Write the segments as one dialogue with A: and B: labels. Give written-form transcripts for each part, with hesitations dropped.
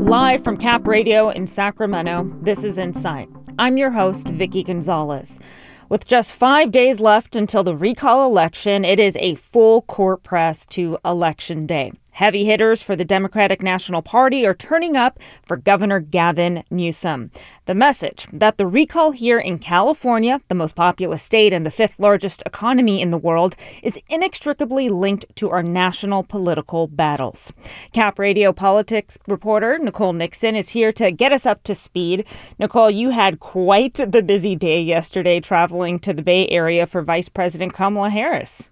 A: Live from Cap Radio in Sacramento, this is Insight. I'm your host, Vicky Gonzalez. With just 5 days left until the recall election, it is a full court press to Election Day. Heavy hitters for the Democratic National Party are turning up for Governor Gavin Newsom. The message that the recall here in California, the most populous state and the fifth largest economy in the world, is inextricably linked to our national political battles. Cap Radio politics reporter Nicole Nixon is here to get us up to speed. Nicole, you had quite the busy day yesterday traveling to the Bay Area for Vice President Kamala Harris.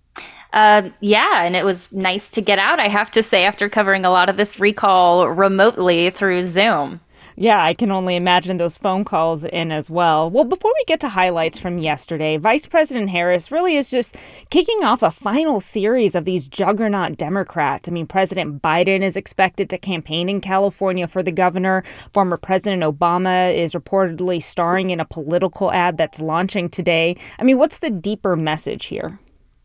B: Yeah, and it was nice to get out, I have to say, after covering a lot of this recall remotely through Zoom.
A: Yeah, I can only imagine those phone calls in as well. Well, before we get to highlights from yesterday, Vice President Harris really is just kicking off a final series of these juggernaut Democrats. I mean, President Biden is expected to campaign in California for the governor. Former President Obama is reportedly starring in a political ad that's launching today. I mean, what's the deeper message here?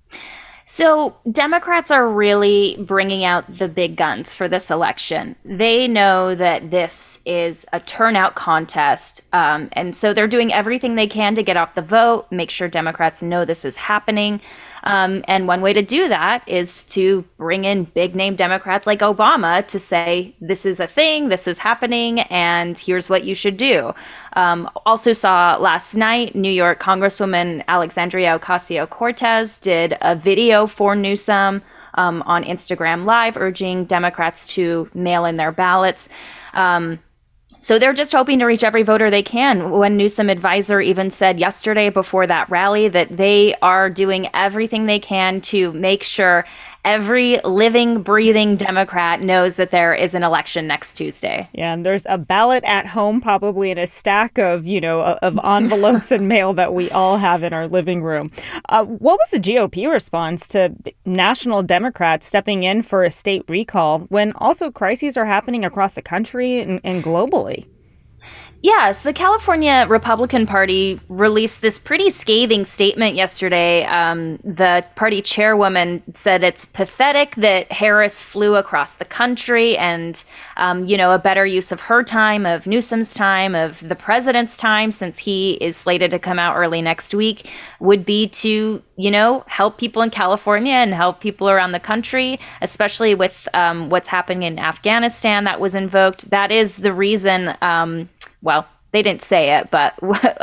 B: So Democrats are really bringing out the big guns for this election. They know that this is a turnout contest. And so they're doing everything they can to get off the vote, make sure Democrats know this is happening. And one way to do that is to bring in big name Democrats like Obama to say, this is a thing, this is happening, and here's what you should do. Also saw last night, New York Congresswoman Alexandria Ocasio-Cortez did a video for Newsom on Instagram Live urging Democrats to mail in their ballots. So they're just hoping to reach every voter they can. One Newsom advisor even said yesterday before that rally that they are doing everything they can to make sure every living, breathing Democrat knows that there is an election next Tuesday.
A: Yeah, and there's a ballot at home, probably in a stack of, of envelopes and mail that we all have in our living room. What was the GOP response to national Democrats stepping in for a state recall when also crises are happening across the country and globally?
B: Yes, the California Republican Party released this pretty scathing statement yesterday. The party chairwoman said it's pathetic that Harris flew across the country and, a better use of her time, of Newsom's time, of the president's time, since he is slated to come out early next week, would be to, help people in California and help people around the country, especially with what's happening in Afghanistan that was invoked. That is the reason. Well, they didn't say it, but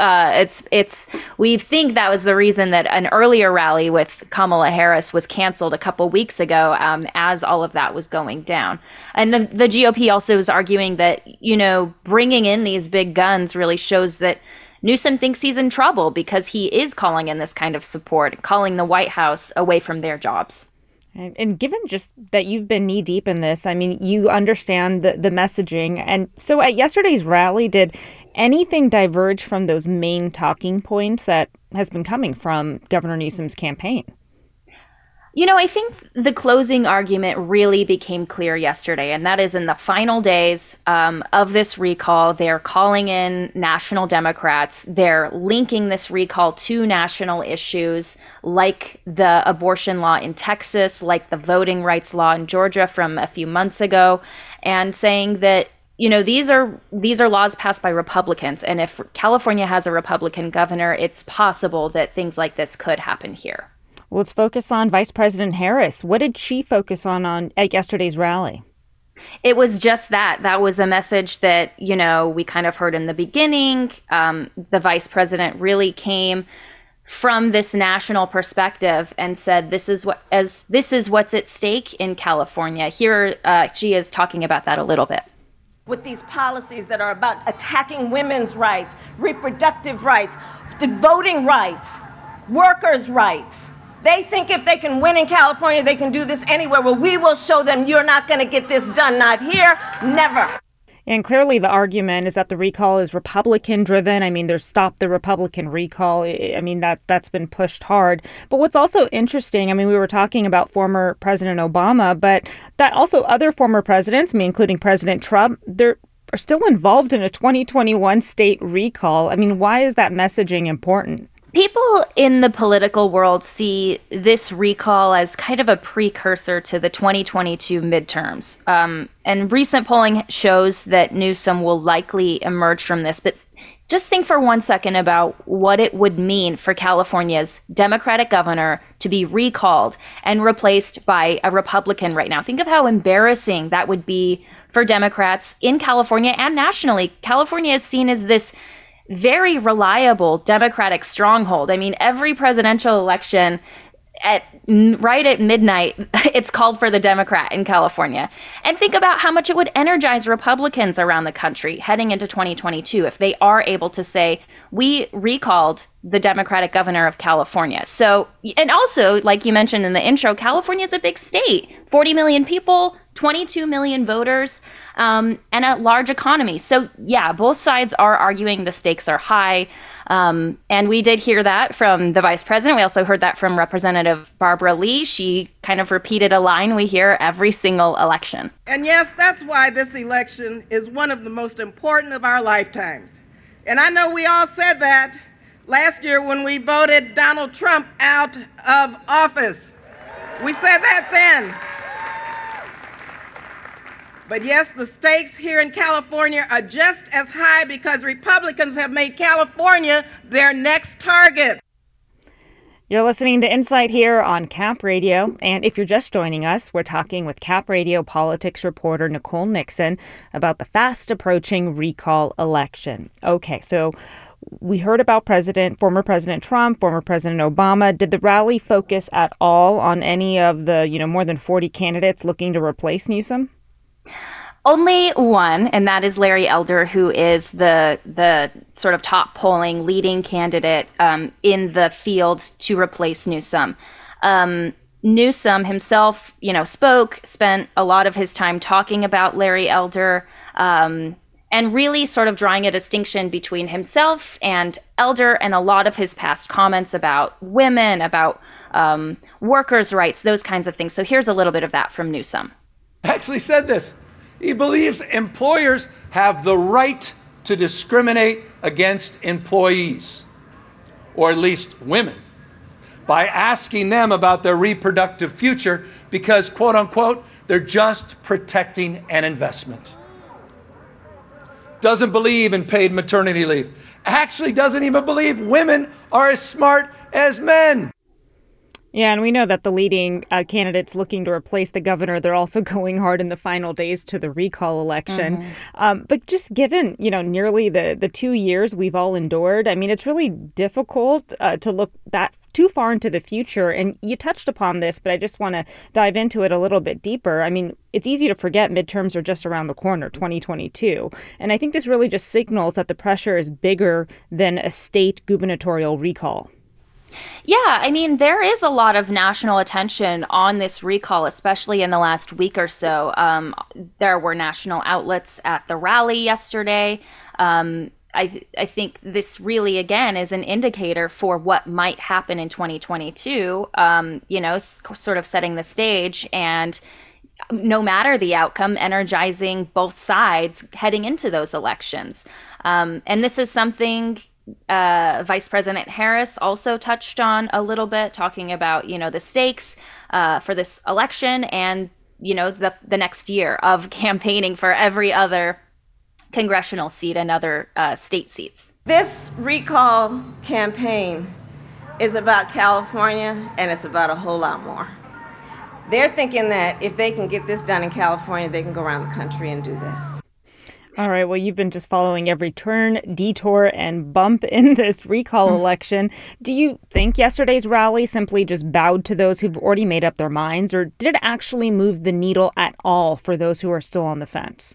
B: we think that was the reason that an earlier rally with Kamala Harris was canceled a couple weeks ago as all of that was going down. And the GOP also is arguing that, bringing in these big guns really shows that Newsom thinks he's in trouble because he is calling in this kind of support, calling the White House away from their jobs.
A: And given just that you've been knee deep in this, I mean, you understand the messaging. And so at yesterday's rally, did anything diverge from those main talking points that has been coming from Governor Newsom's campaign?
B: I think the closing argument really became clear yesterday, and that is in the final days of this recall, they're calling in national Democrats. They're linking this recall to national issues like the abortion law in Texas, like the voting rights law in Georgia from a few months ago, and saying that these are laws passed by Republicans. And if California has a Republican governor, it's possible that things like this could happen here.
A: Well, let's focus on Vice President Harris. What did she focus on at yesterday's rally?
B: It was just that. That was a message that, we kind of heard in the beginning. The vice president really came from this national perspective and said, this is what's at stake in California. Here she is talking about that a little bit.
C: With these policies that are about attacking women's rights, reproductive rights, voting rights, workers' rights. They think if they can win in California, they can do this anywhere. Well, we will show them you're not going to get this done. Not here, never.
A: And clearly the argument is that the recall is Republican driven. I mean, there's Stop the Republican Recall. I mean, that's been pushed hard. But what's also interesting, I mean, we were talking about former President Obama, but that also other former presidents, including President Trump, they're are still involved in a 2021 state recall. I mean, why is that messaging important?
B: People in the political world see this recall as kind of a precursor to the 2022 midterms. And recent polling shows that Newsom will likely emerge from this. But just think for 1 second about what it would mean for California's Democratic governor to be recalled and replaced by a Republican right now. Think of how embarrassing that would be for Democrats in California and nationally. California is seen as this very reliable Democratic stronghold. I mean, every presidential election right at midnight, it's called for the Democrat in California. And think about how much it would energize Republicans around the country heading into 2022 if they are able to say, we recalled the Democratic governor of California. So, and also, like you mentioned in the intro, California is a big state, 40 million people, 22 million voters, and a large economy. So yeah, both sides are arguing the stakes are high. And we did hear that from the vice president. We also heard that from Representative Barbara Lee. She kind of repeated a line we hear every single election.
D: And yes, that's why this election is one of the most important of our lifetimes. And I know we all said that last year when we voted Donald Trump out of office. We said that then. But yes, the stakes here in California are just as high because Republicans have made California their next target.
A: You're listening to Insight here on Cap Radio. And if you're just joining us, we're talking with Cap Radio politics reporter Nicole Nixon about the fast approaching recall election. Okay, so we heard about former President Trump, former President Obama. Did the rally focus at all on any of the, more than 40 candidates looking to replace Newsom?
B: Only one, and that is Larry Elder, who is the sort of top polling leading candidate in the field to replace Newsom. Newsom himself, spent a lot of his time talking about Larry Elder and really sort of drawing a distinction between himself and Elder and a lot of his past comments about women, about workers' rights, those kinds of things. So here's a little bit of that from Newsom.
E: Actually said this. He believes employers have the right to discriminate against employees, or at least women, by asking them about their reproductive future because, quote unquote, they're just protecting an investment. Doesn't believe in paid maternity leave. Actually doesn't even believe women are as smart as men.
A: Yeah, and we know that the leading candidates looking to replace the governor, they're also going hard in the final days to the recall election. Mm-hmm. But just given, nearly the 2 years we've all endured, I mean, it's really difficult to look that too far into the future. And you touched upon this, but I just want to dive into it a little bit deeper. I mean, it's easy to forget midterms are just around the corner, 2022. And I think this really just signals that the pressure is bigger than a state gubernatorial recall.
B: Yeah, I mean, there is a lot of national attention on this recall, especially in the last week or so. There were national outlets at the rally yesterday. I think this really, again, is an indicator for what might happen in 2022, sort of setting the stage and no matter the outcome, energizing both sides heading into those elections. And this is something Vice President Harris also touched on a little bit, talking about, the stakes for this election and, the next year of campaigning for every other congressional seat and other state seats.
C: This recall campaign is about California, and it's about a whole lot more. They're thinking that if they can get this done in California, they can go around the country and do this.
A: All right. Well, you've been just following every turn, detour, and bump in this recall election. Do you think yesterday's rally simply just bowed to those who've already made up their minds, or did it actually move the needle at all for those who are still on the fence?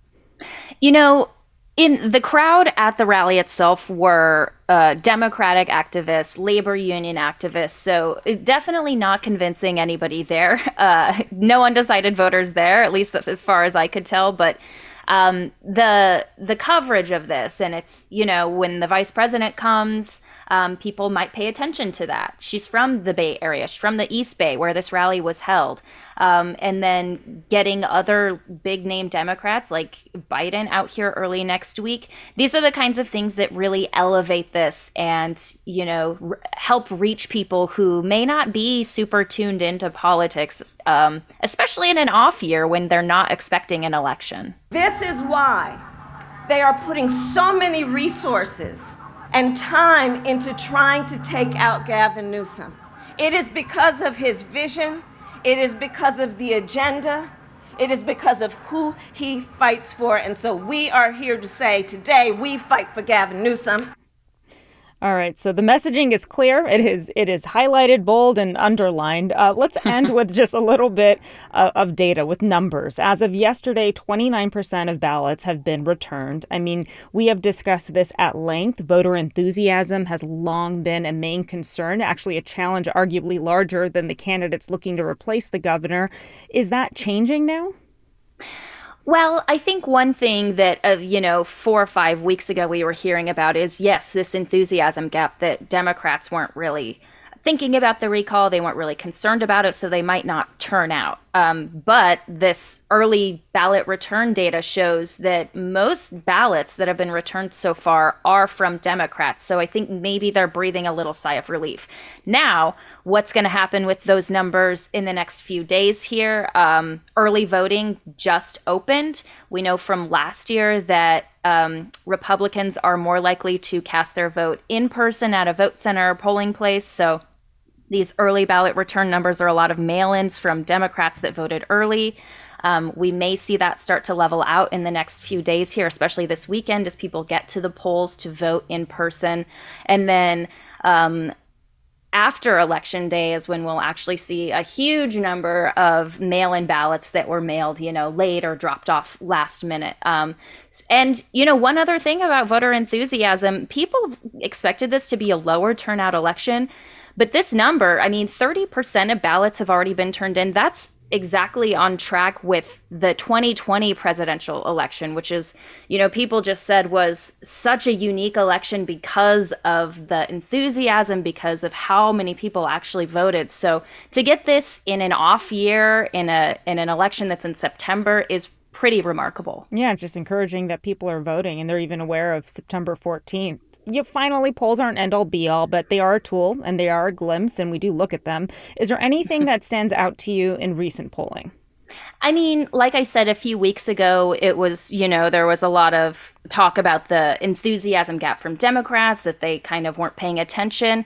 B: In the crowd at the rally itself were Democratic activists, labor union activists, so definitely not convincing anybody there. No undecided voters there, at least as far as I could tell, but the coverage of this, and it's, when the vice president comes, people might pay attention to that. She's from the Bay Area. She's from the East Bay, where this rally was held. And then getting other big name Democrats like Biden out here early next week. These are the kinds of things that really elevate this and, help reach people who may not be super tuned into politics, especially in an off year when they're not expecting an election.
C: This is why they are putting so many resources and time into trying to take out Gavin Newsom. It is because of his vision. It is because of the agenda. It is because of who he fights for. And so we are here to say today we fight for Gavin Newsom.
A: All right, so the messaging is clear. It is highlighted, bold, and underlined. Let's end with just a little bit of data with numbers. As of yesterday, 29% of ballots have been returned. I mean, we have discussed this at length. Voter enthusiasm has long been a main concern, actually a challenge arguably larger than the candidates looking to replace the governor. Is that changing now?
B: Well, I think one thing that, 4 or 5 weeks ago we were hearing about is, yes, this enthusiasm gap that Democrats weren't really thinking about the recall. They weren't really concerned about it, so they might not turn out. But this early ballot return data shows that most ballots that have been returned so far are from Democrats. So I think maybe they're breathing a little sigh of relief. Now, what's going to happen with those numbers in the next few days here? Early voting just opened. We know from last year that Republicans are more likely to cast their vote in person at a vote center or polling place. So these early ballot return numbers are a lot of mail-ins from Democrats that voted early. We may see that start to level out in the next few days here, especially this weekend as people get to the polls to vote in person. And then after Election Day is when we'll actually see a huge number of mail-in ballots that were mailed, late or dropped off last minute. And one other thing about voter enthusiasm, people expected this to be a lower turnout election. But this number, 30% of ballots have already been turned in. That's exactly on track with the 2020 presidential election, which is, people just said was such a unique election because of the enthusiasm, because of how many people actually voted. So to get this in an off year, in an election that's in September is pretty remarkable.
A: Yeah, it's just encouraging that people are voting and they're even aware of September 14th. Finally, polls aren't end-all be-all, but they are a tool and they are a glimpse, and we do look at them. Is there anything that stands out to you in recent polling?
B: Like I said a few weeks ago, it was, there was a lot of talk about the enthusiasm gap from Democrats, that they kind of weren't paying attention.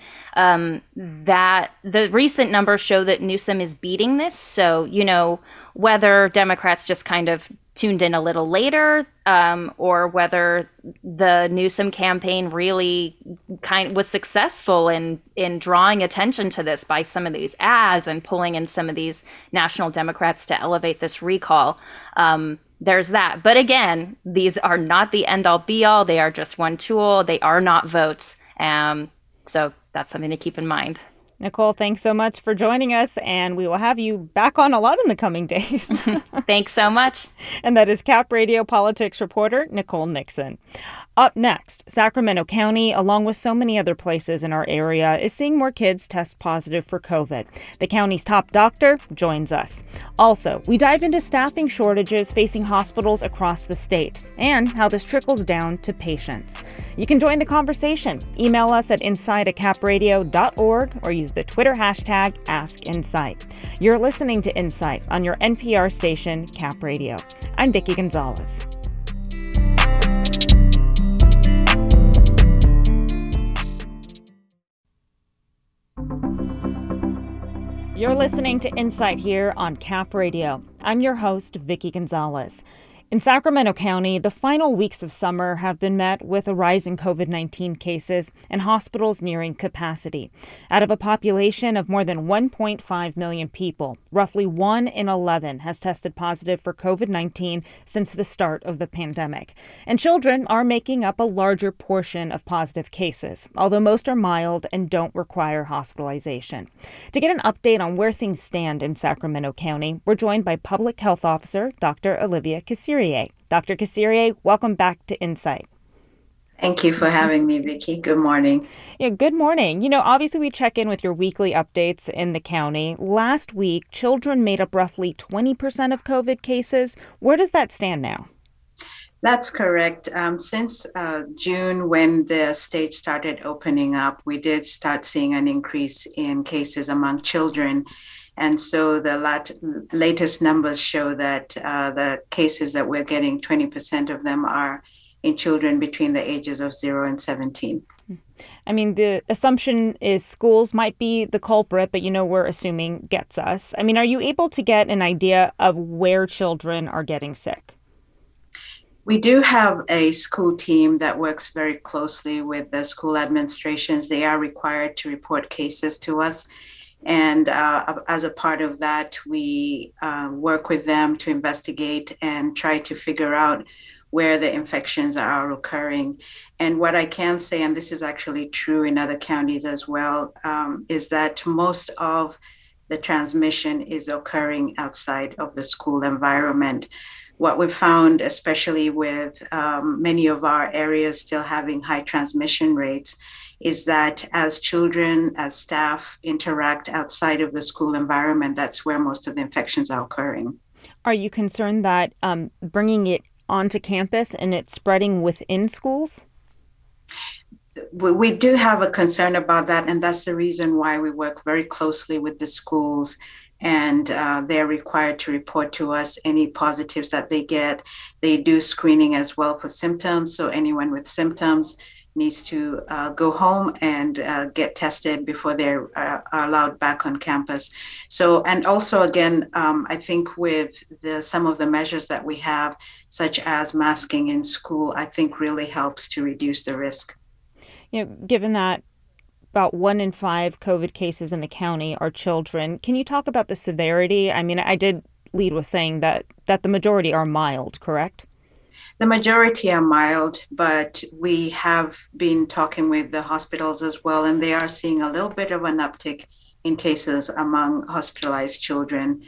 B: That the recent numbers show that Newsom is beating this. So, whether Democrats just kind of tuned in a little later, or whether the Newsom campaign really was successful in drawing attention to this by some of these ads and pulling in some of these national Democrats to elevate this recall. There's that. But again, these are not the end-all be-all. They are just one tool. They are not votes. So that's something to keep in mind.
A: Nicole, thanks so much for joining us, and we will have you back on a lot in the coming days.
B: Thanks so much.
A: And that is Cap Radio politics reporter Nicole Nixon. Up next, Sacramento County, along with so many other places in our area, is seeing more kids test positive for COVID. The county's top doctor joins us. Also, we dive into staffing shortages facing hospitals across the state and how this trickles down to patients. You can join the conversation. Email us at inside@capradio.org or use the Twitter hashtag #AskInsight. You're listening to Insight on your NPR station, Cap Radio. I'm Vicki Gonzalez. You're listening to Insight here on Cap Radio. I'm your host, Vicki Gonzalez. In Sacramento County, the final weeks of summer have been met with a rise in COVID-19 cases and hospitals nearing capacity. Out of a population of more than 1.5 million people, roughly 1 in 11 has tested positive for COVID-19 since the start of the pandemic. And children are making up a larger portion of positive cases, although most are mild and don't require hospitalization. To get an update on where things stand in Sacramento County, we're joined by Public Health Officer Dr. Olivia Kasirier. Dr. Kasirier, welcome back to Insight.
F: Thank you for having me, Vicki. Good morning.
A: Yeah, good morning. Obviously, we check in with your weekly updates in the county. Last week, children made up roughly 20% of COVID cases. Where does that stand now?
F: That's correct. Since June, when the state started opening up, we did start seeing an increase in cases among children. And so the latest numbers show that the cases that we're getting, 20% of them are in children between the ages of 0 and 17.
A: I mean, the assumption is schools might be the culprit, but we're assuming gets us. I mean, are you able to get an idea of where children are getting sick?
F: We do have a school team that works very closely with the school administrations. They are required to report cases to us. And as a part of that, we work with them to investigate and try to figure out where the infections are occurring. And what I can say, and this is actually true in other counties as well, is that most of the transmission is occurring outside of the school environment. What we've found, especially with many of our areas still having high transmission rates, is that as children, as staff interact outside of the school environment, that's where most of the infections are occurring.
A: Are you concerned that bringing it onto campus and it's spreading within schools?
F: We do have a concern about that, and that's the reason why we work very closely with the schools, and they're required to report to us any positives that they get. They do screening as well for symptoms, so anyone with symptoms needs to go home and get tested before they're allowed back on campus. So, and also again, I think with some of the measures that we have, such as masking in school, I think really helps to reduce the risk.
A: Given that about 1 in 5 COVID cases in the county are children, can you talk about the severity? I mean, I did lead with saying that the majority are mild, correct?
F: The majority are mild, but we have been talking with the hospitals as well, and they are seeing a little bit of an uptick in cases among hospitalized children.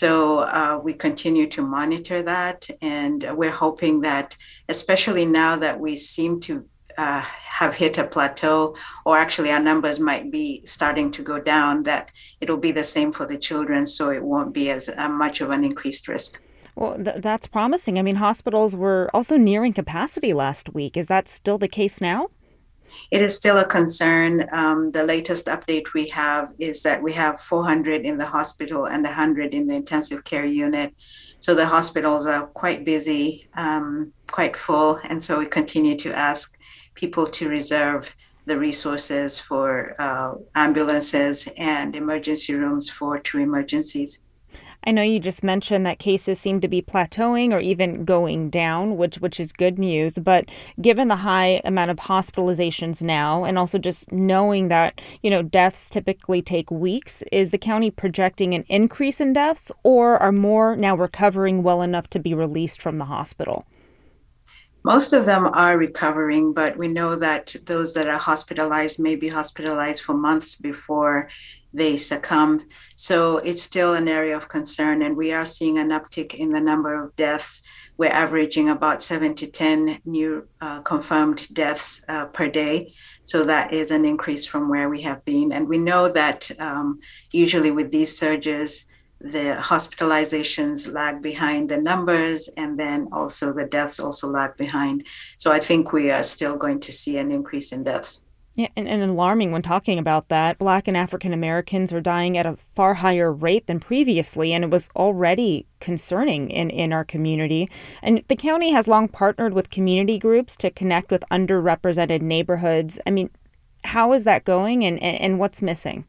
F: So we continue to monitor that, and we're hoping that, especially now that we seem to have hit a plateau, or actually our numbers might be starting to go down, that it'll be the same for the children, so it won't be as much of an increased risk.
A: Well, that's promising. I mean, hospitals were also nearing capacity last week. Is that still the case now?
F: It is still a concern. The latest update we have is that we have 400 in the hospital and 100 in the intensive care unit. So the hospitals are quite busy, quite full. And so we continue to ask people to reserve the resources for ambulances and emergency rooms for true emergencies.
A: I know you just mentioned that cases seem to be plateauing or even going down, which is good news. But given the high amount of hospitalizations now, and also just knowing that, deaths typically take weeks, is the county projecting an increase in deaths, or are more now recovering well enough to be released from the hospital?
F: Most of them are recovering, but we know that those that are hospitalized may be hospitalized for months before they succumb. So it's still an area of concern, and we are seeing an uptick in the number of deaths. We're averaging about 7 to 10 new confirmed deaths per day. So that is an increase from where we have been. And we know that usually with these surges, the hospitalizations lag behind the numbers, and then also the deaths also lag behind. So I think we are still going to see an increase in deaths.
A: Yeah, and alarming when talking about that. Black and African Americans are dying at a far higher rate than previously, and it was already concerning in our community. And the county has long partnered with community groups to connect with underrepresented neighborhoods. I mean, how is that going, and what's missing?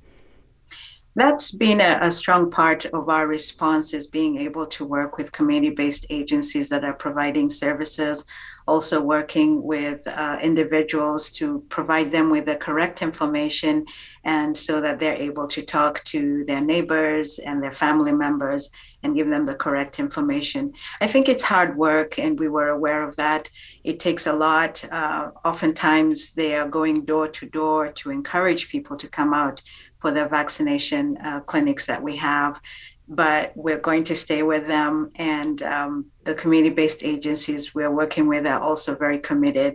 F: That's been a strong part of our response, is being able to work with community-based agencies that are providing services, also working with individuals to provide them with the correct information, and so that they're able to talk to their neighbors and their family members and give them the correct information. I think it's hard work, and we were aware of that. It takes a lot. Oftentimes they are going door to door to encourage people to come out for the vaccination clinics that we have. But we're going to stay with them, and the community-based agencies we're working with are also very committed,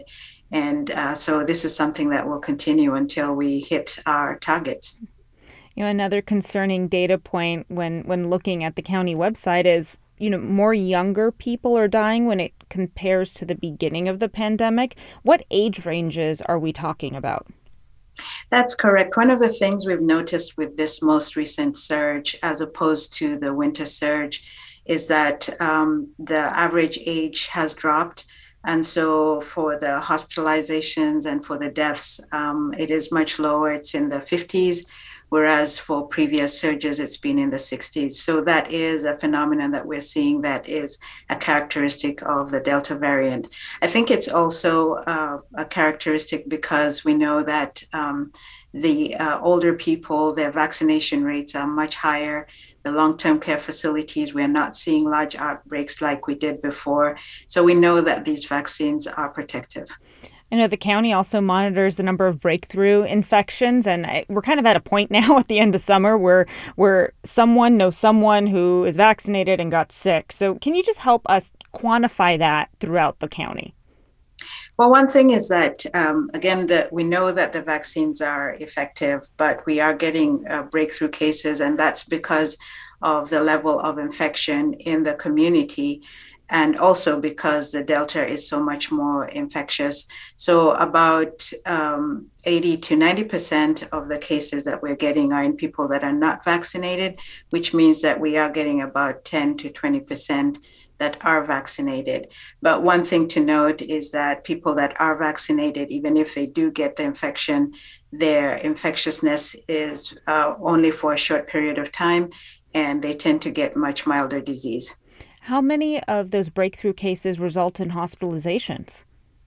F: And so this is something that will continue until we hit our targets.
A: Another concerning data point when looking at the county website is, more younger people are dying when it compares to the beginning of the pandemic. What age ranges are we talking about?
F: That's correct. One of the things we've noticed with this most recent surge, as opposed to the winter surge, is that the average age has dropped. And so for the hospitalizations and for the deaths, it is much lower. It's in the 50s, whereas for previous surges, it's been in the 60s. So that is a phenomenon that we're seeing that is a characteristic of the Delta variant. I think it's also a characteristic because we know that the older people, their vaccination rates are much higher. The long-term care facilities, we're not seeing large outbreaks like we did before. So we know that these vaccines are protective.
A: I know the county also monitors the number of breakthrough infections, and we're kind of at a point now at the end of summer where someone knows someone who is vaccinated and got sick. So can you just help us quantify that throughout the county?
F: Well, one thing is that, again, we know that the vaccines are effective, but we are getting breakthrough cases, and that's because of the level of infection in the community, and also because the Delta is so much more infectious. So about 80 to 90% of the cases that we're getting are in people that are not vaccinated, which means that we are getting about 10 to 20% that are vaccinated. But one thing to note is that people that are vaccinated, even if they do get the infection, their infectiousness is only for a short period of time, and they tend to get much milder disease.
A: How many of those breakthrough cases result in hospitalizations?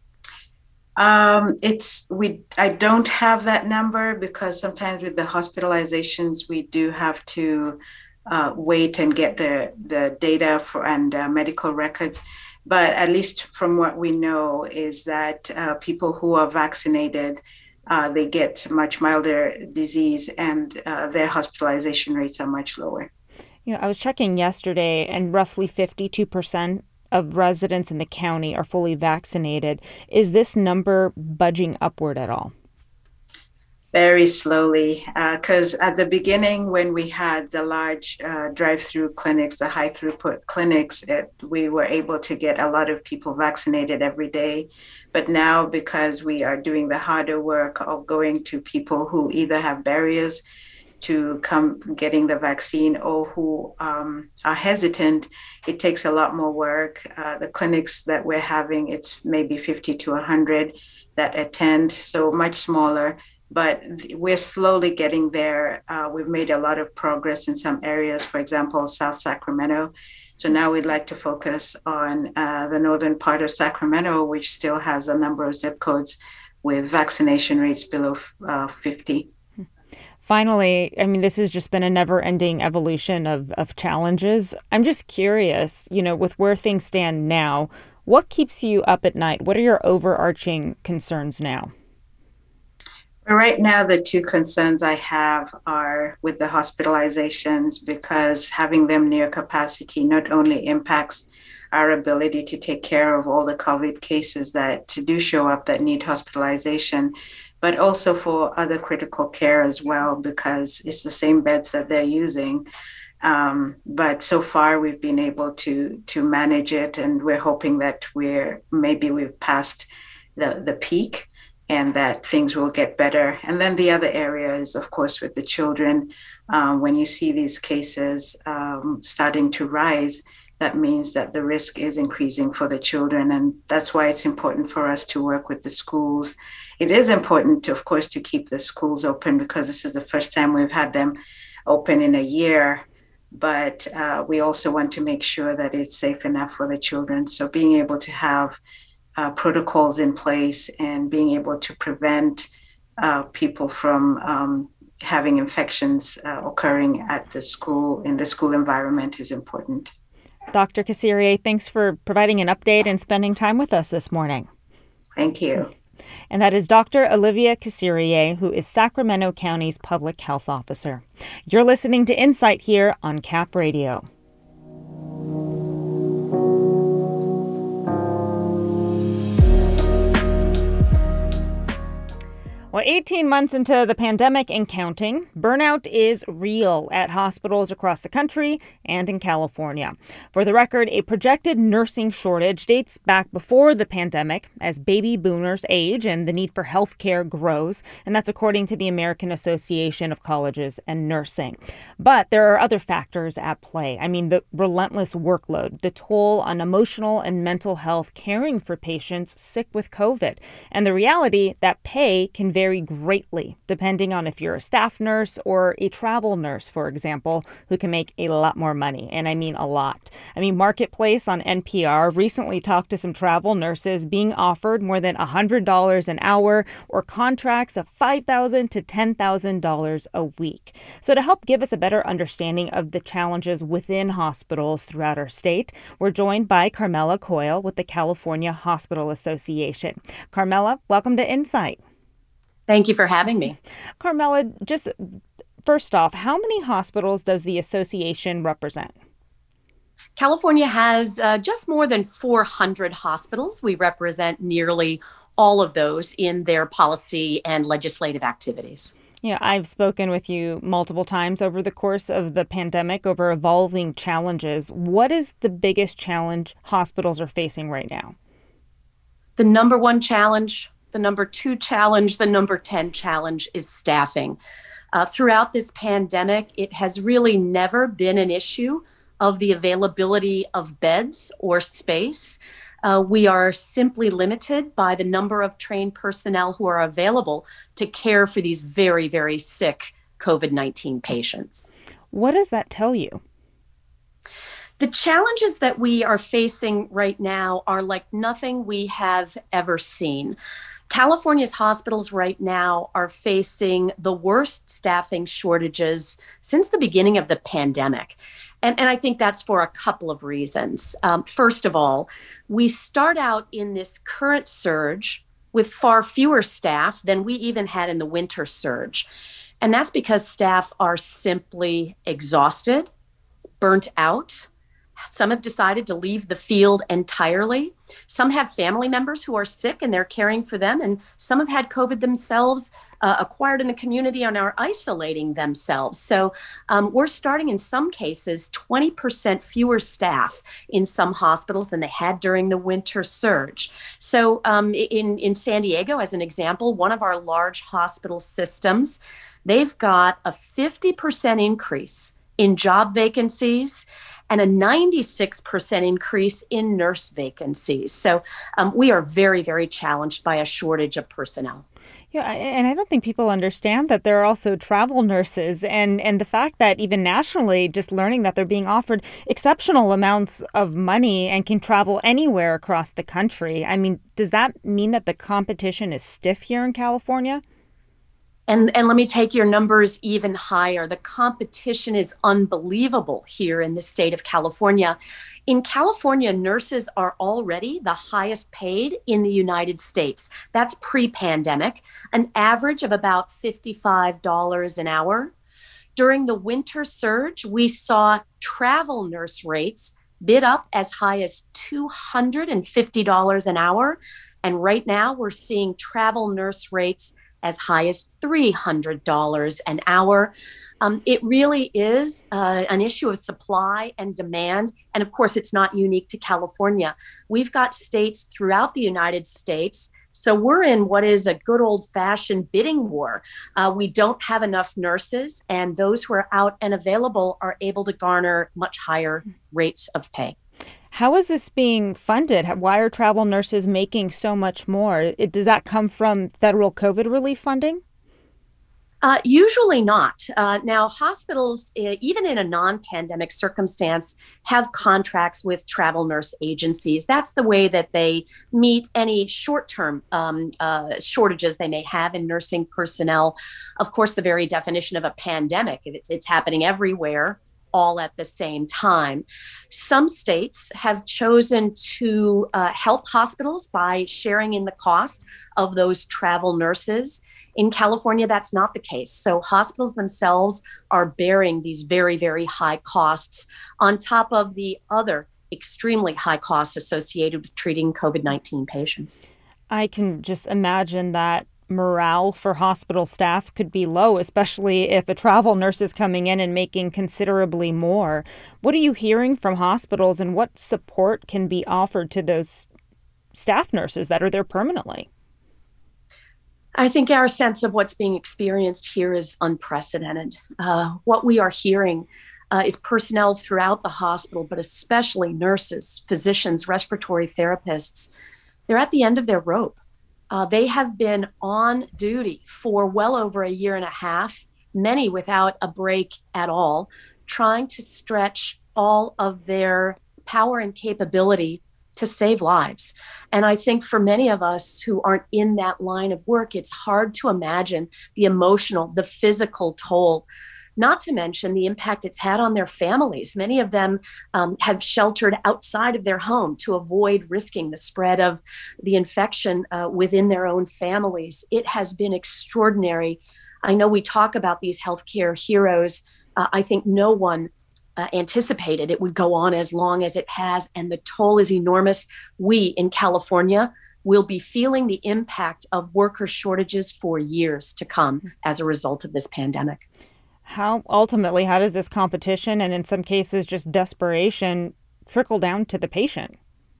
F: I don't have that number because sometimes with the hospitalizations, we do have to wait and get the data and medical records. But at least from what we know is that people who are vaccinated, they get much milder disease and their hospitalization rates are much lower.
A: I was checking yesterday, and roughly 52% of residents in the county are fully vaccinated. Is this number budging upward at all?
F: Very slowly, because at the beginning, when we had the large drive-through clinics, the high throughput clinics, we were able to get a lot of people vaccinated every day. But now, because we are doing the harder work of going to people who either have barriers to come getting the vaccine or who are hesitant, it takes a lot more work. The clinics that we're having, it's maybe 50 to 100 that attend, so much smaller. But we're slowly getting there. We've made a lot of progress in some areas, for example, South Sacramento. So now we'd like to focus on the northern part of Sacramento, which still has a number of zip codes with vaccination rates below 50.
A: Finally, this has just been a never-ending evolution of challenges. I'm just curious, with where things stand now, what keeps you up at night? What are your overarching concerns now?
F: Right now, the two concerns I have are with the hospitalizations, because having them near capacity not only impacts our ability to take care of all the COVID cases that do show up that need hospitalization, but also for other critical care as well, because it's the same beds that they're using. But so far, we've been able to manage it, and we're hoping that we've passed the peak and that things will get better. And then the other area is, of course, with the children. When you see these cases starting to rise, that means that the risk is increasing for the children. And that's why it's important for us to work with the schools. It is important, of course, to keep the schools open because this is the first time we've had them open in a year. But we also want to make sure that it's safe enough for the children. So being able to have protocols in place and being able to prevent people from having infections occurring at the school, in the school environment, is important.
A: Dr. Kasirye, thanks for providing an update and spending time with us this morning.
F: Thank you.
A: And that is Dr. Olivia Kasirye, who is Sacramento County's Public Health Officer. You're listening to Insight here on CAP Radio. Well, 18 months into the pandemic and counting, burnout is real at hospitals across the country and in California. For the record, a projected nursing shortage dates back before the pandemic as baby boomers age and the need for health care grows, and that's according to the American Association of Colleges and Nursing. But there are other factors at play. I mean, the relentless workload, the toll on emotional and mental health caring for patients sick with COVID, and the reality that pay can vary greatly depending on if you're a staff nurse or a travel nurse, for example, who can make a lot more money. And I mean a lot. I mean, Marketplace on NPR recently talked to some travel nurses being offered more than $100 an hour or contracts of $5,000 to $10,000 a week. So to help give us a better understanding of the challenges within hospitals throughout our state, we're joined by Carmela Coyle with the California Hospital Association. Carmela, welcome to Insight.
G: Thank you for having me.
A: Carmela, just first off, how many hospitals does the association represent?
G: California has just more than 400 hospitals. We represent nearly all of those in their policy and legislative activities.
A: Yeah, I've spoken with you multiple times over the course of the pandemic over evolving challenges. What is the biggest challenge hospitals are facing right now?
G: The number one challenge, the number two challenge, the number 10 challenge is staffing. Throughout this pandemic, it has really never been an issue of the availability of beds or space. We are simply limited by the number of trained personnel who are available to care for these very, very sick COVID-19 patients.
A: What does that tell you?
G: The challenges that we are facing right now are like nothing we have ever seen. California's hospitals right now are facing the worst staffing shortages since the beginning of the pandemic. And I think that's for a couple of reasons. First of all, we start out in this current surge with far fewer staff than we even had in the winter surge. And that's because staff are simply exhausted, burnt out. Some have decided to leave the field entirely. Some have family members who are sick and they're caring for them. And some have had COVID themselves, acquired in the community and are isolating themselves. So we're starting in some cases 20% fewer staff in some hospitals than they had during the winter surge. So in San Diego, as an example, one of our large hospital systems, they've got a 50% increase in job vacancies and a 96% increase in nurse vacancies. So we are very, very challenged by a shortage of personnel.
A: Yeah, and I don't think people understand that there are also travel nurses and the fact that even nationally, just learning that they're being offered exceptional amounts of money and can travel anywhere across the country. I mean, does that mean that the competition is stiff here in California?
G: And let me take your numbers even higher. The competition is unbelievable here in the state of California. In California, nurses are already the highest paid in the United States. That's pre-pandemic, an average of about $55 an hour. During the winter surge, we saw travel nurse rates bid up as high as $250 an hour. And right now, we're seeing travel nurse rates as high as $300 an hour. It really is an issue of supply and demand. And of course, it's not unique to California. We've got states throughout the United States. So we're in what is a good old-fashioned bidding war. We don't have enough nurses, and those who are out and available are able to garner much higher rates of pay.
A: How is this being funded? Why are travel nurses making so much more? Does that come from federal COVID relief funding?
G: Usually not. Now, hospitals, even in a non-pandemic circumstance, have contracts with travel nurse agencies. That's the way that they meet any short-term shortages they may have in nursing personnel. Of course, the very definition of a pandemic, it's happening everywhere, all at the same time. Some states have chosen to help hospitals by sharing in the cost of those travel nurses. In California, that's not the case. So hospitals themselves are bearing these very, very high costs on top of the other extremely high costs associated with treating COVID-19 patients.
A: I can just imagine that morale for hospital staff could be low, especially if a travel nurse is coming in and making considerably more. What are you hearing from hospitals, and what support can be offered to those staff nurses that are there permanently?
G: I think our sense of what's being experienced here is unprecedented. What we are hearing is personnel throughout the hospital, but especially nurses, physicians, respiratory therapists. They're at the end of their rope. They have been on duty for well over a year and a half, many without a break at all, trying to stretch all of their power and capability to save lives. And I think for many of us who aren't in that line of work, it's hard to imagine the emotional, the physical toll, not to mention the impact it's had on their families. Many of them have sheltered outside of their home to avoid risking the spread of the infection within their own families. It has been extraordinary. I know we talk about these healthcare heroes. I think no one anticipated it would go on as long as it has, and the toll is enormous. We in California will be feeling the impact of worker shortages for years to come as a result of this pandemic.
A: How does this competition and in some cases just desperation trickle down to the patient?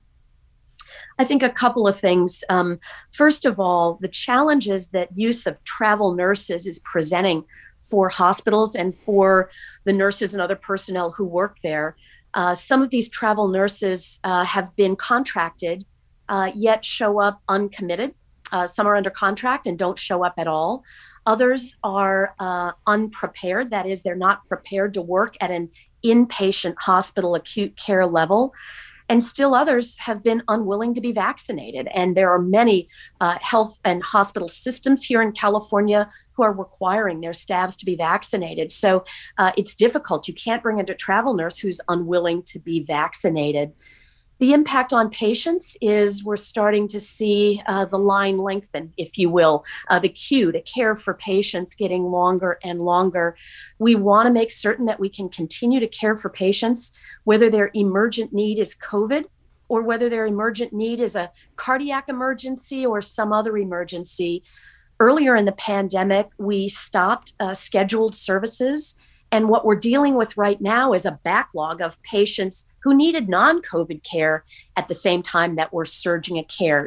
G: I think a couple of things. First of all, the challenges that use of travel nurses is presenting for hospitals and for the nurses and other personnel who work there. Some of these travel nurses have been contracted, yet show up uncommitted. Some are under contract and don't show up at all. Others are unprepared. That is, they're not prepared to work at an inpatient hospital acute care level. And still others have been unwilling to be vaccinated. And there are many health and hospital systems here in California who are requiring their staffs to be vaccinated. So it's difficult. You can't bring in a travel nurse who's unwilling to be vaccinated. The impact on patients is we're starting to see the line lengthen, if you will, the queue to care for patients getting longer and longer. We want to make certain that we can continue to care for patients, whether their emergent need is COVID or whether their emergent need is a cardiac emergency or some other emergency. Earlier in the pandemic, we stopped scheduled services. And what we're dealing with right now is a backlog of patients who needed non-COVID care at the same time that we're surging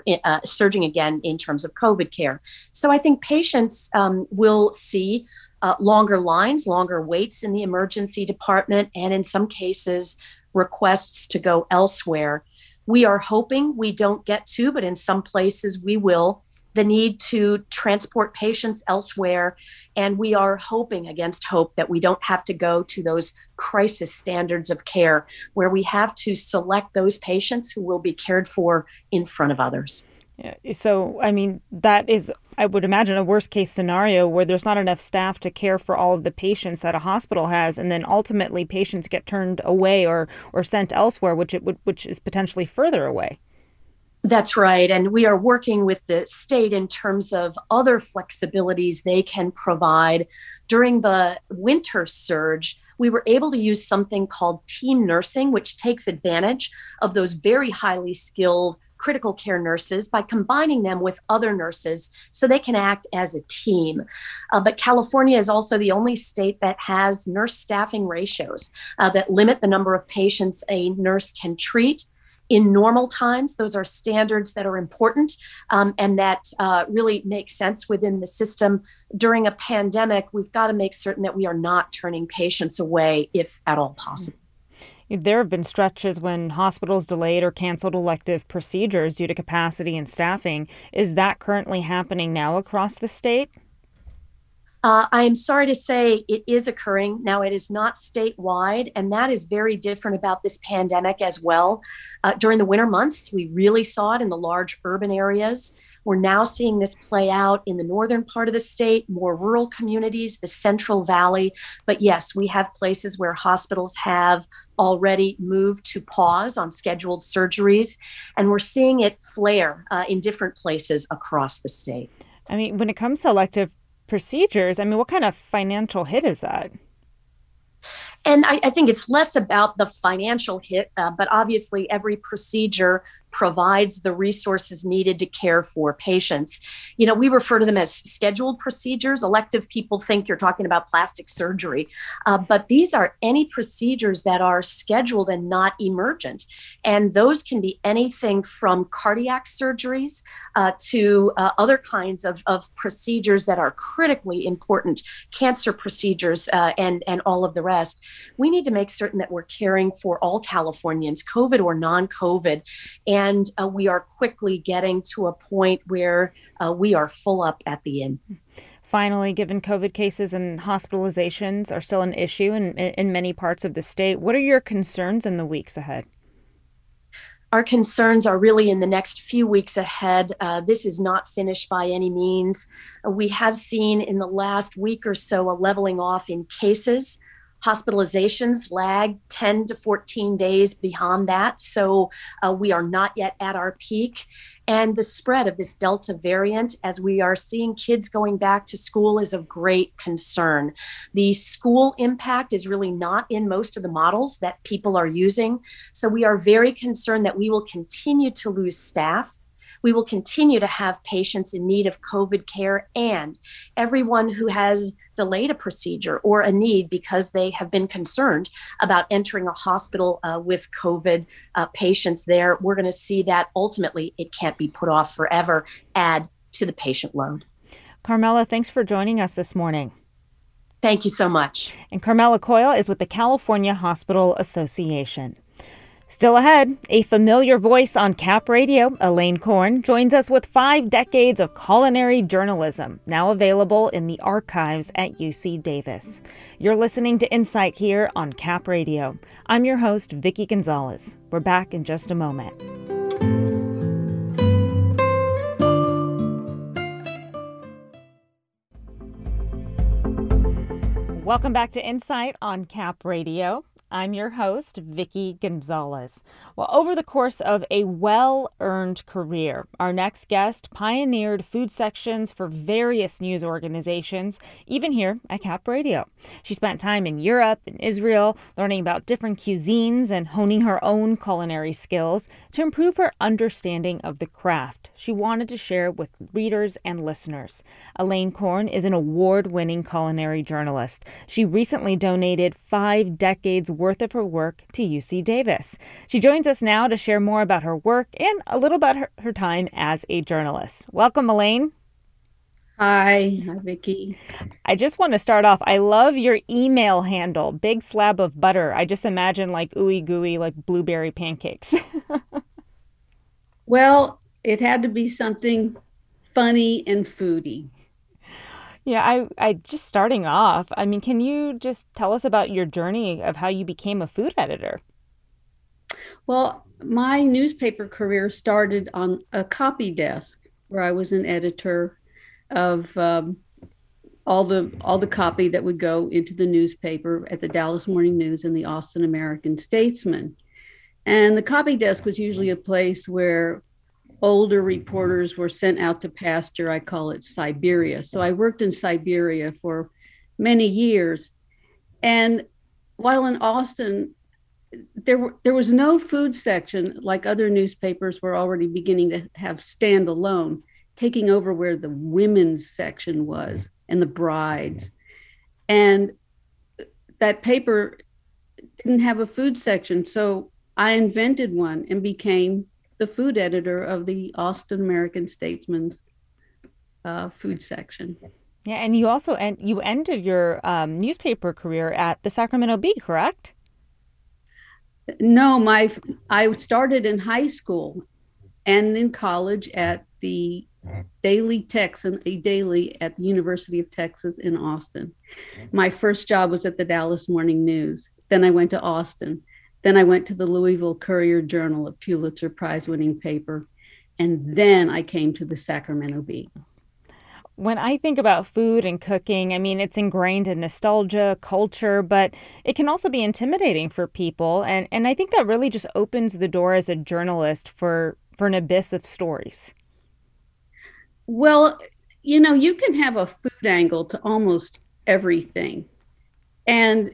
G: again in terms of COVID care. So I think patients will see longer lines, longer waits in the emergency department, and in some cases, requests to go elsewhere. We are hoping we don't get to, but in some places we will, the need to transport patients elsewhere. And we are hoping against hope that we don't have to go to those crisis standards of care where we have to select those patients who will be cared for in front of others.
A: Yeah. So, I mean, that is, I would imagine, a worst case scenario where there's not enough staff to care for all of the patients that a hospital has. And then ultimately patients get turned away or sent elsewhere, which is potentially further away.
G: That's right. And we are working with the state in terms of other flexibilities they can provide. During the winter surge, we were able to use something called team nursing, which takes advantage of those very highly skilled critical care nurses by combining them with other nurses so they can act as a team. But California is also the only state that has nurse staffing ratios that limit the number of patients a nurse can treat. In normal times, those are standards that are important and that really make sense within the system. During a pandemic, we've got to make certain that we are not turning patients away, if at all possible.
A: There have been stretches when hospitals delayed or canceled elective procedures due to capacity and staffing. Is that currently happening now across the state?
G: I am sorry to say it is occurring. Now, it is not statewide, and that is very different about this pandemic as well. During the winter months, we really saw it in the large urban areas. We're now seeing this play out in the northern part of the state, more rural communities, the Central Valley. But yes, we have places where hospitals have already moved to pause on scheduled surgeries, and we're seeing it flare in different places across the state.
A: I mean, when it comes to elective procedures, I mean, what kind of financial hit is that?
G: And I think it's less about the financial hit, but obviously every procedure provides the resources needed to care for patients. We refer to them as scheduled procedures. Elective people think you're talking about plastic surgery, but these are any procedures that are scheduled and not emergent. And those can be anything from cardiac surgeries to other kinds of procedures that are critically important, cancer procedures, and all of the rest. We need to make certain that we're caring for all Californians, COVID or non-COVID. And we are quickly getting to a point where we are full up at the inn.
A: Finally, given COVID cases and hospitalizations are still an issue in many parts of the state, what are your concerns in the weeks ahead?
G: Our concerns are really in the next few weeks ahead. This is not finished by any means. We have seen in the last week or so a leveling off in cases. Hospitalizations lag 10 to 14 days beyond that. So we are not yet at our peak. And the spread of this Delta variant, as we are seeing kids going back to school, is of great concern. The school impact is really not in most of the models that people are using. So we are very concerned that we will continue to lose staff. We will continue to have patients in need of COVID care, and everyone who has delayed a procedure or a need because they have been concerned about entering a hospital with COVID patients there. We're going to see that ultimately it can't be put off forever, add to the patient load.
A: Carmela, thanks for joining us this morning.
G: Thank you so much.
A: And Carmela Coyle is with the California Hospital Association. Still ahead, a familiar voice on Cap Radio, Elaine Korn, joins us with 5 decades of culinary journalism, now available in the archives at UC Davis. You're listening to Insight here on Cap Radio. I'm your host, Vicki Gonzalez. We're back in just a moment. Welcome back to Insight on Cap Radio. I'm your host, Vicki Gonzalez. Well, over the course of a well-earned career, our next guest pioneered food sections for various news organizations, even here at Cap Radio. She spent time in Europe and Israel, learning about different cuisines and honing her own culinary skills to improve her understanding of the craft she wanted to share with readers and listeners. Elaine Korn is an award-winning culinary journalist. She recently donated 5 decades worth of her work to UC Davis. She joins us now to share more about her work and a little about her time as a journalist. Welcome, Elaine.
H: Hi, Vicki.
A: I just want to start off. I love your email handle, Big Slab of Butter. I just imagine like ooey gooey, like blueberry pancakes.
H: Well, it had to be something funny and foodie.
A: Yeah, I just starting off, I mean, can you just tell us about your journey of how you became a food editor?
H: Well, my newspaper career started on a copy desk where I was an editor of all the copy that would go into the newspaper at the Dallas Morning News and the Austin American-Statesman. And the copy desk was usually a place where older reporters were sent out to pasture. I call it Siberia. So I worked in Siberia for many years. And while in Austin, there was no food section like other newspapers were already beginning to have standalone, taking over where the women's section was and the brides. And that paper didn't have a food section. So I invented one and became the food editor of the Austin American-Statesman's food section.
A: Yeah, and you also you ended your newspaper career at the Sacramento Bee, correct?
H: No, I started in high school and in college at the Daily Texan, a daily at the University of Texas in Austin. My first job was at the Dallas Morning News. Then I went to Austin. Then I went to the Louisville Courier-Journal, a Pulitzer Prize-winning paper. And then I came to the Sacramento Bee.
A: When I think about food and cooking, I mean, it's ingrained in nostalgia, culture, but it can also be intimidating for people. And I think that really just opens the door as a journalist for an abyss of stories.
H: Well, you know, you can have a food angle to almost everything. And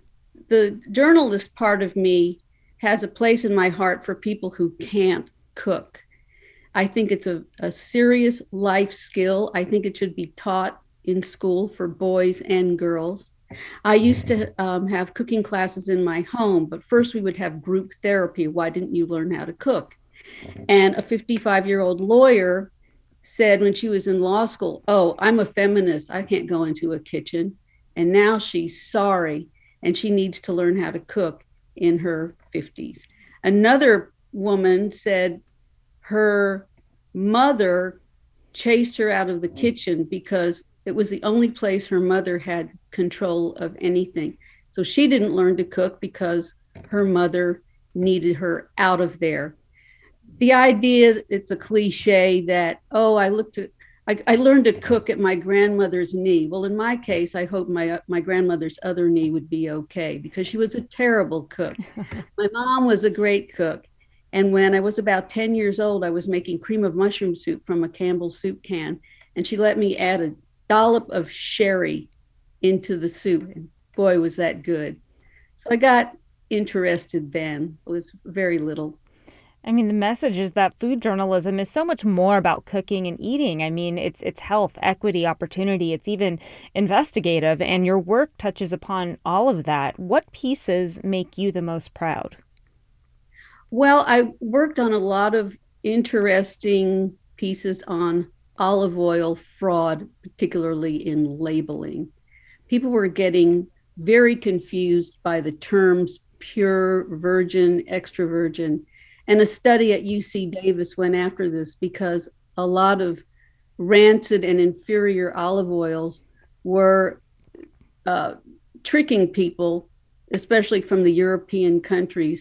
H: the journalist part of me has a place in my heart for people who can't cook. I think it's a serious life skill. I think it should be taught in school for boys and girls. I used to have cooking classes in my home, but first we would have group therapy. Why didn't you learn how to cook? And a 55-year-old lawyer said when she was in law school, oh, I'm a feminist. I can't go into a kitchen. And now she's sorry, and she needs to learn how to cook in her 50s. Another woman said her mother chased her out of the kitchen because it was the only place her mother had control of anything. So she didn't learn to cook because her mother needed her out of there. The idea, it's a cliche that, oh, I learned to cook at my grandmother's knee. Well, in my case, I hope my grandmother's other knee would be okay because she was a terrible cook. My mom was a great cook. And when I was about 10 years old, I was making cream of mushroom soup from a Campbell's soup can. And she let me add a dollop of sherry into the soup. And boy, was that good. So I got interested then. It was very little.
A: I mean, the message is that food journalism is so much more about cooking and eating. I mean, it's health, equity, opportunity. It's even investigative. And your work touches upon all of that. What pieces make you the most proud?
H: Well, I worked on a lot of interesting pieces on olive oil fraud, particularly in labeling. People were getting very confused by the terms pure, virgin, extra virgin. And a study at UC Davis went after this because a lot of rancid and inferior olive oils were tricking people, especially from the European countries,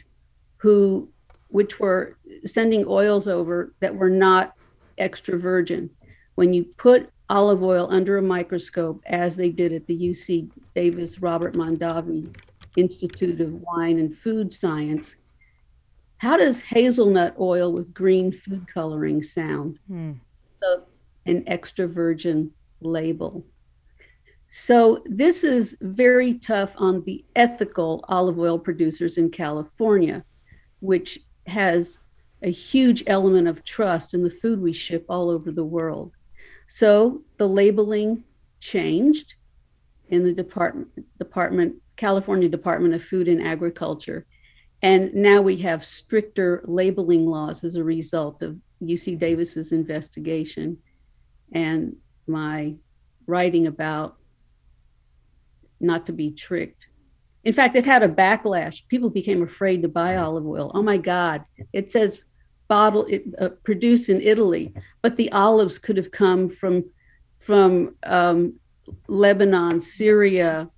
H: which were sending oils over that were not extra virgin. When you put olive oil under a microscope, as they did at the UC Davis Robert Mondavi Institute of Wine and Food Science, how does hazelnut oil with green food coloring sound? So, an extra virgin label. So this is very tough on the ethical olive oil producers in California, which has a huge element of trust in the food we ship all over the world. So the labeling changed in the California Department of Food and Agriculture. And now we have stricter labeling laws as a result of UC Davis's investigation and my writing about not to be tricked. In fact, it had a backlash. People became afraid to buy olive oil. Oh my God, it says produced in Italy, but the olives could have come from Lebanon, Syria,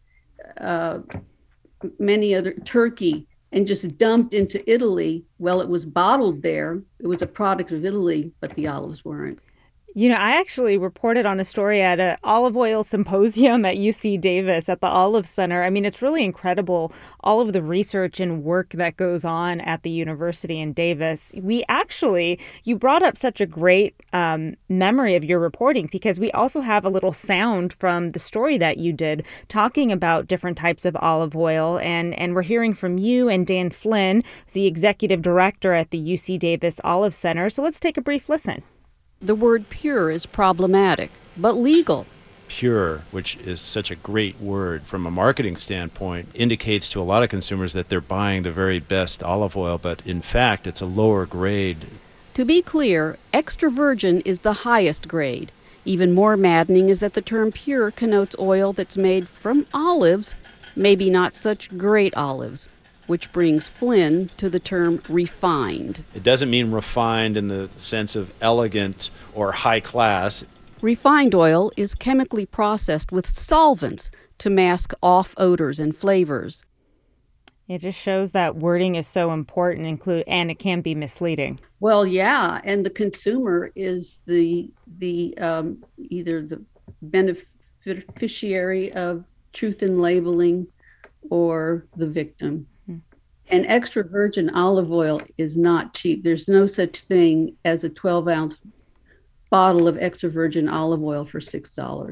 H: many other, Turkey, and just dumped into Italy. Well, it was bottled there. It was a product of Italy, but the olives weren't.
A: You know, I actually reported on a story at an olive oil symposium at UC Davis at the Olive Center. I mean, it's really incredible, all of the research and work that goes on at the university in Davis. You brought up such a great memory of your reporting because we also have a little sound from the story that you did talking about different types of olive oil. And we're hearing from you and Dan Flynn, who's the executive director at the UC Davis Olive Center. So let's take a brief listen.
H: The word pure is problematic, but legal.
I: Pure, which is such a great word from a marketing standpoint, indicates to a lot of consumers that they're buying the very best olive oil, but in fact, it's a lower grade.
H: To be clear, extra virgin is the highest grade. Even more maddening is that the term pure connotes oil that's made from olives, maybe not such great olives, which brings Flynn to the term refined.
I: It doesn't mean refined in the sense of elegant or high class.
H: Refined oil is chemically processed with solvents to mask off odors and flavors.
A: It just shows that wording is so important, and it can be misleading.
H: Well, yeah, and the consumer is the either the beneficiary of truth in labeling or the victim. And extra virgin olive oil is not cheap. There's no such thing as a 12-ounce bottle of extra virgin olive oil for $6.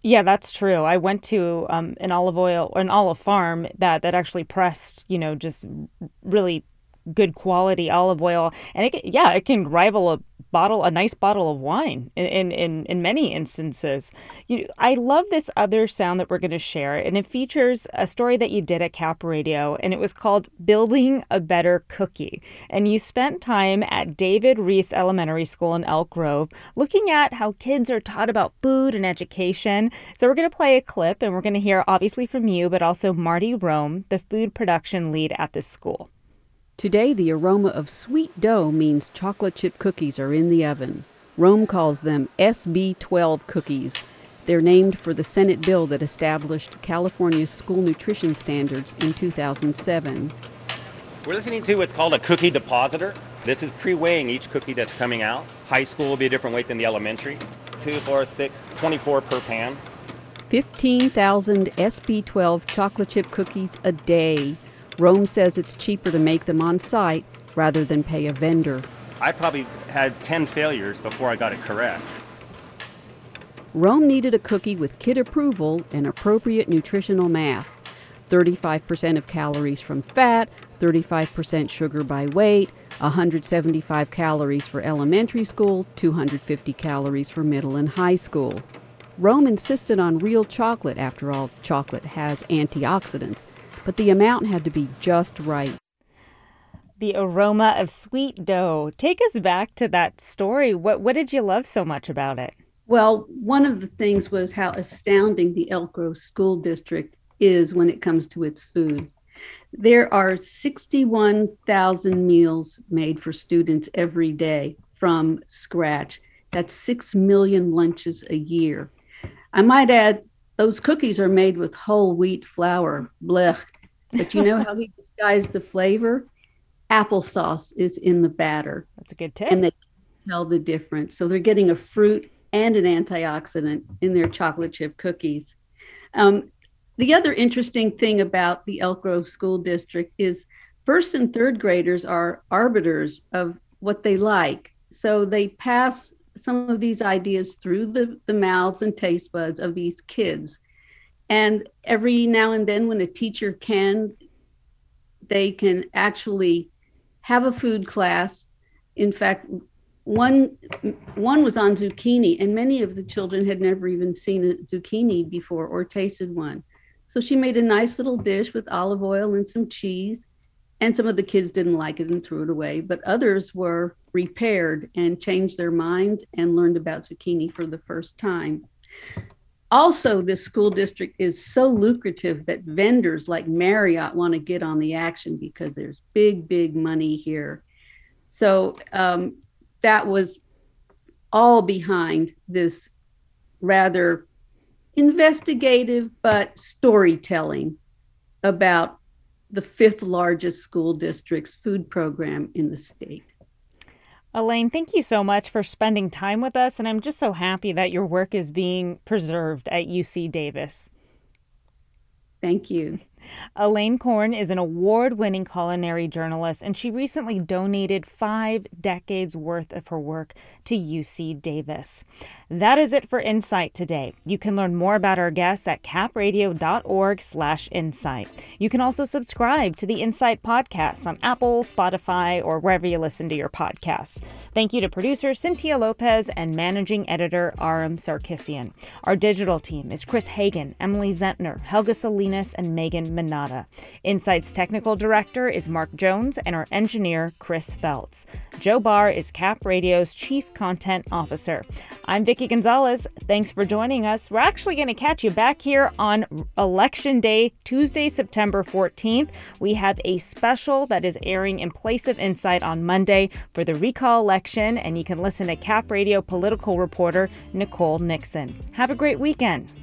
A: Yeah, that's true. I went to an olive farm that actually pressed, just really good quality olive oil, and it can rival a nice bottle of wine in many instances. I love this other sound that we're going to share, and it features a story that you did at Cap Radio, and it was called Building a Better Cookie. And you spent time at David Reese Elementary School in Elk Grove looking at how kids are taught about food and education. So we're going to play a clip, and we're going to hear obviously from you, but also Marty Rome, the food production lead at this school.
H: Today, the aroma of sweet dough means chocolate chip cookies are in the oven. Rome calls them SB12 cookies. They're named for the Senate bill that established California's school nutrition standards in 2007.
J: We're listening to what's called a cookie depositor. This is pre-weighing each cookie that's coming out. High school will be a different weight than the elementary. 2, 4, 6, 24 per pan.
H: 15,000 SB12 chocolate chip cookies a day. Rome says it's cheaper to make them on site rather than pay a vendor.
J: I probably had 10 failures before I got it correct.
H: Rome needed a cookie with kid approval and appropriate nutritional math. 35% of calories from fat, 35% sugar by weight, 175 calories for elementary school, 250 calories for middle and high school. Rome insisted on real chocolate. After all, chocolate has antioxidants. But the amount had to be just right.
A: The aroma of sweet dough. Take us back to that story. What did you love so much about it?
H: Well, one of the things was how astounding the Elk Grove School District is when it comes to its food. There are 61,000 meals made for students every day from scratch. That's 6 million lunches a year. I might add, those cookies are made with whole wheat flour. Blech. But you know how he disguised the flavor? Applesauce is in the batter.
A: That's a good tip.
H: And they tell the difference. So they're getting a fruit and an antioxidant in their chocolate chip cookies. The other interesting thing about the Elk Grove School District is first and third graders are arbiters of what they like. So they pass some of these ideas through the mouths and taste buds of these kids. And every now and then when a teacher they can actually have a food class. In fact, one was on zucchini, and many of the children had never even seen a zucchini before or tasted one. So she made a nice little dish with olive oil and some cheese, and some of the kids didn't like it and threw it away, but others were repaired and changed their minds and learned about zucchini for the first time. Also, this school district is so lucrative that vendors like Marriott want to get on the action because there's big money here. So that was all behind this rather investigative but storytelling about the 5th largest school district's food program in the state.
A: Elaine, thank you so much for spending time with us, and I'm just so happy that your work is being preserved at UC Davis.
H: Thank you.
A: Elaine Korn is an award-winning culinary journalist, and she recently donated 5 decades worth of her work to UC Davis. That is it for Insight today. You can learn more about our guests at capradio.org/insight. You can also subscribe to the Insight podcast on Apple, Spotify, or wherever you listen to your podcasts. Thank you to producer Cynthia Lopez and managing editor Aram Sarkissian. Our digital team is Chris Hagan, Emily Zentner, Helga Salinas, and Megan Minata. Insight's technical director is Mark Jones, and our engineer, Chris Feltz. Joe Barr is Cap Radio's Chief Content Officer. I'm Vicki Gonzalez. Thanks for joining us. We're actually going to catch you back here on Election Day, Tuesday, September 14th. We have a special that is airing in place of Insight on Monday for the recall election, and you can listen to Cap Radio political reporter Nicole Nixon. Have a great weekend.